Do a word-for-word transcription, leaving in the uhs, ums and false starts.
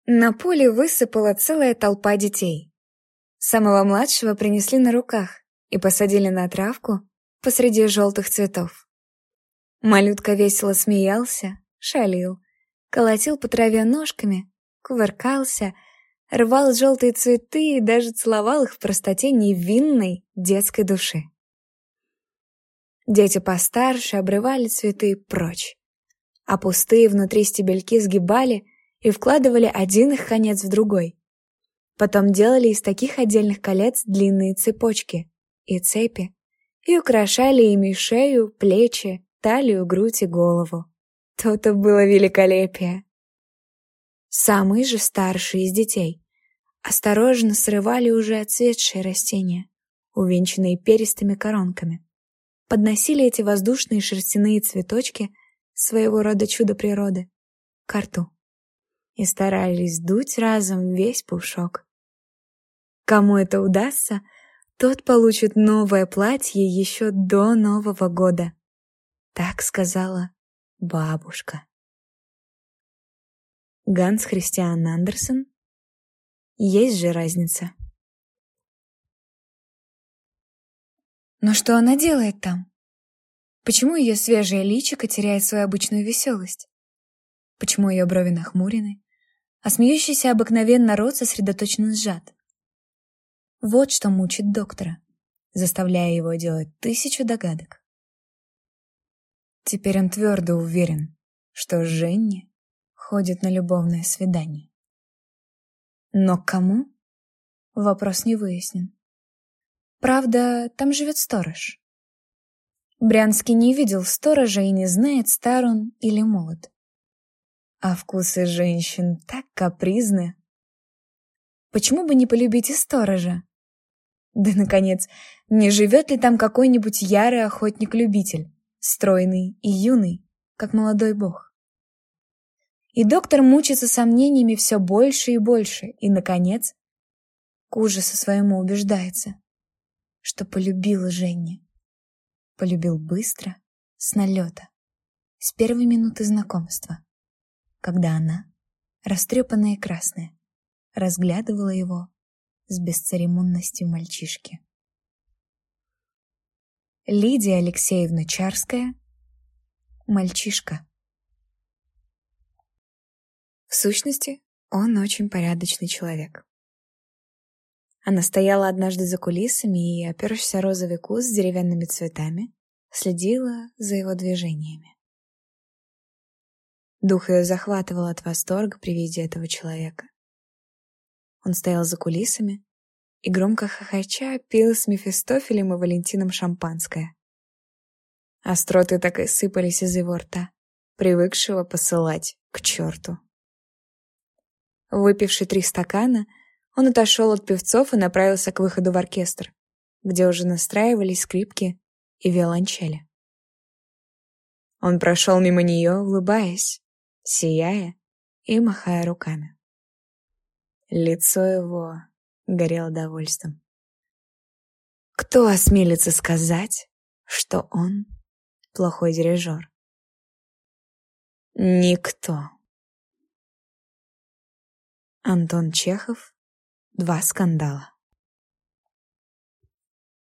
На поле высыпала целая толпа детей. Самого младшего принесли на руках и посадили на травку посреди желтых цветов. Малютка весело смеялся, шалил, колотил по траве ножками, кувыркался, рвал желтые цветы и даже целовал их в простоте невинной детской души. Дети постарше обрывали цветы прочь, а пустые внутри стебельки сгибали и вкладывали один их конец в другой. Потом делали из таких отдельных колец длинные цепочки и цепи и украшали ими шею, плечи, талию, грудь и голову. То-то было великолепие. Самые же старшие из детей осторожно срывали уже отцветшие растения, увенчанные перистыми коронками, подносили эти воздушные шерстяные цветочки, своего рода чудо природы, ко рту и старались дуть разом весь пушок. Кому это удастся, тот получит новое платье еще до Нового года. Так сказала бабушка. Ганс Христиан Андерсен. Есть же разница. Но что она делает там? Почему ее свежее личико теряет свою обычную веселость? Почему ее брови нахмурены, а смеющийся обыкновенно рот сосредоточенно сжат? Вот что мучит доктора, заставляя его делать тысячу догадок. Теперь он твердо уверен, что Женя ходит на любовное свидание. Но к кому? Вопрос не выяснен. Правда, там живет сторож. Брянский не видел сторожа и не знает, стар он или молод. А вкусы женщин так капризны. Почему бы не полюбить и сторожа? Да, наконец, не живет ли там какой-нибудь ярый охотник-любитель, стройный и юный, как молодой бог? И доктор мучится сомнениями все больше и больше, и, наконец, к ужасу своему убеждается, что полюбил Женю. Полюбил быстро, с налета, с первой минуты знакомства, когда она, растрепанная и красная, разглядывала его с бесцеремонностью мальчишки. Лидия Алексеевна Чарская. Мальчишка. В сущности, он очень порядочный человек. Она стояла однажды за кулисами и, опершись о розовый куст с деревянными цветами, следила за его движениями. Дух ее захватывал от восторга при виде этого человека. Он стоял за кулисами и, громко хохоча, пил с Мефистофелем и Валентином шампанское. Остроты так и сыпались из его рта, привыкшего посылать к черту. Выпивший три стакана, он отошел от певцов и направился к выходу в оркестр, где уже настраивались скрипки и виолончели. Он прошел мимо нее, улыбаясь, сияя и махая руками. Лицо его горело довольством. Кто осмелится сказать, что он плохой дирижер? Никто. Антон Чехов. Два скандала.